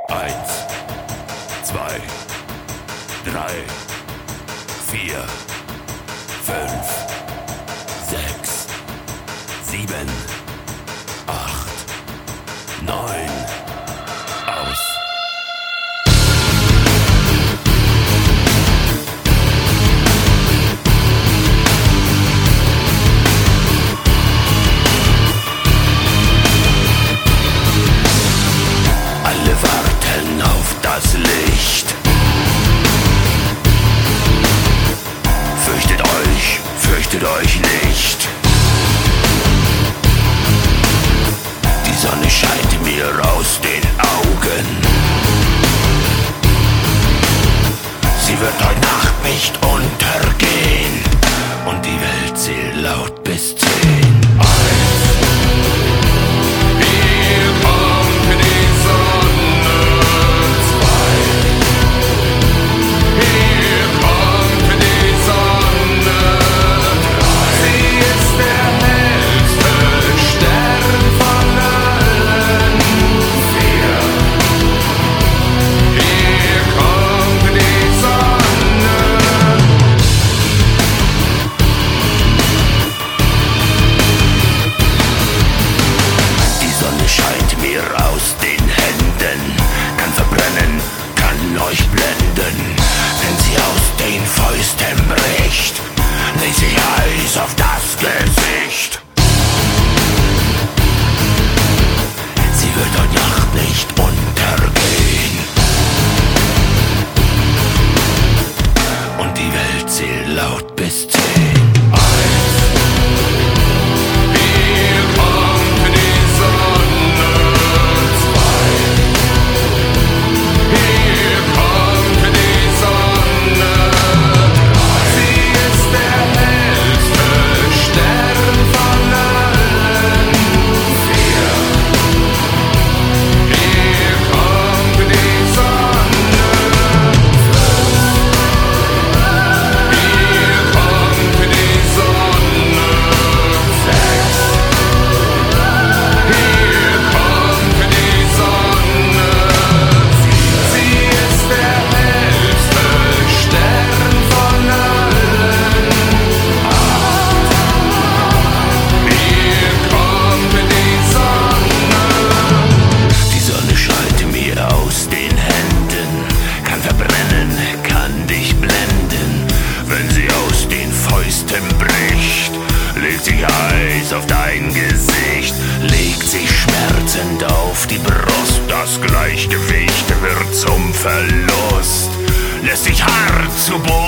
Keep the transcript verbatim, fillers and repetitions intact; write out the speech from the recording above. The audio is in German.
Eins, zwei, drei, vier, fünf, sechs, sieben, acht, neun, aus. Alle warten auf das Licht. Fürchtet euch, fürchtet euch nicht. Die Sonne scheint mir aus den Augen. Sie wird heute Nacht nicht untergehen. Und die Welt zählt laut bis zehn. Aus den Händen, kann verbrennen, kann euch blenden. Wenn sie aus den Fäusten bricht, legt sich Eis auf das Gesicht. Sie wird heute Nacht nicht untergehen. Und die Welt zählt laut bis zehn. Bricht, legt sich Eis auf dein Gesicht, legt sich schmerzend auf die Brust. Das Gleichgewicht wird zum Verlust, lässt sich hart zu Boden